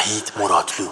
Şahid Muratlı.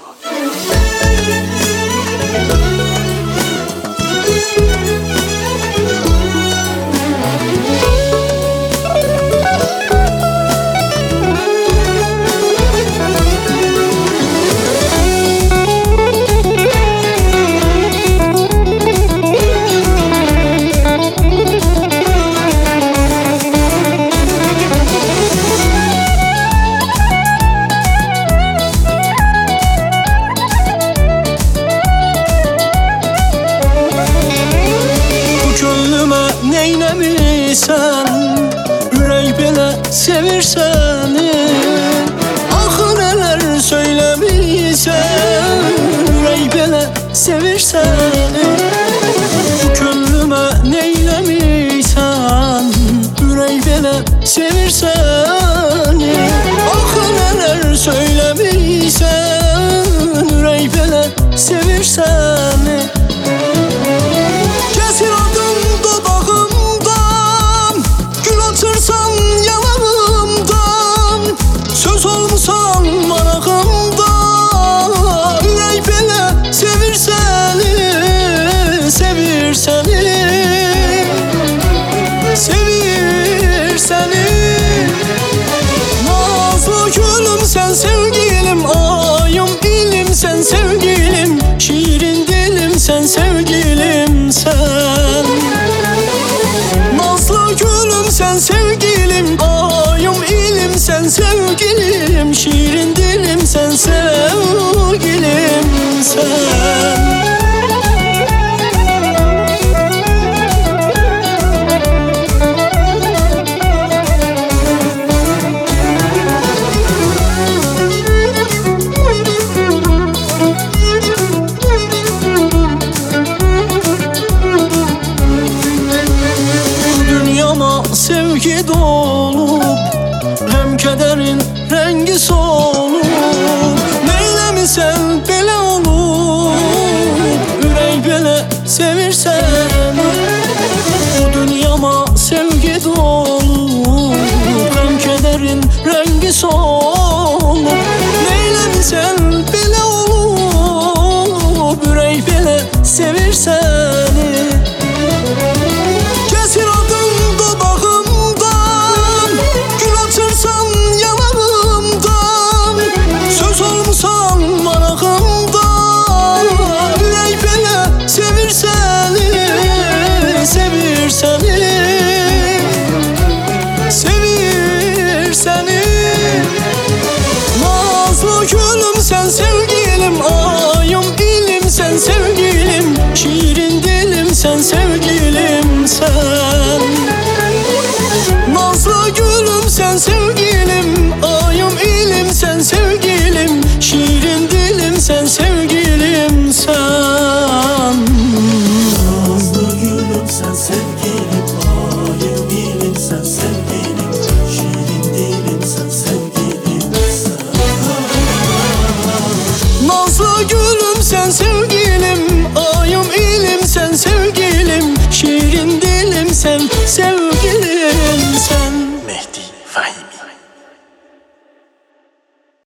Neylemişsen, ürək belə sevir səni. Axı nələr söyləmişsən, ürək belə sevir səni. Könlümə neyləmişsən, ürək belə sevir səni. Axı nələr söyləmişsən, ürək belə sevir səni. Kəsir adım dodağımdan, gül açırsan yanağımdan, söz olmusan marağımda. Ürək belə sevir səni, sevir səni, sevir səni. Nazlı gülüm sen sevgilim, ayım ilim sen sevgilim, şirin dilim sen sevgilim.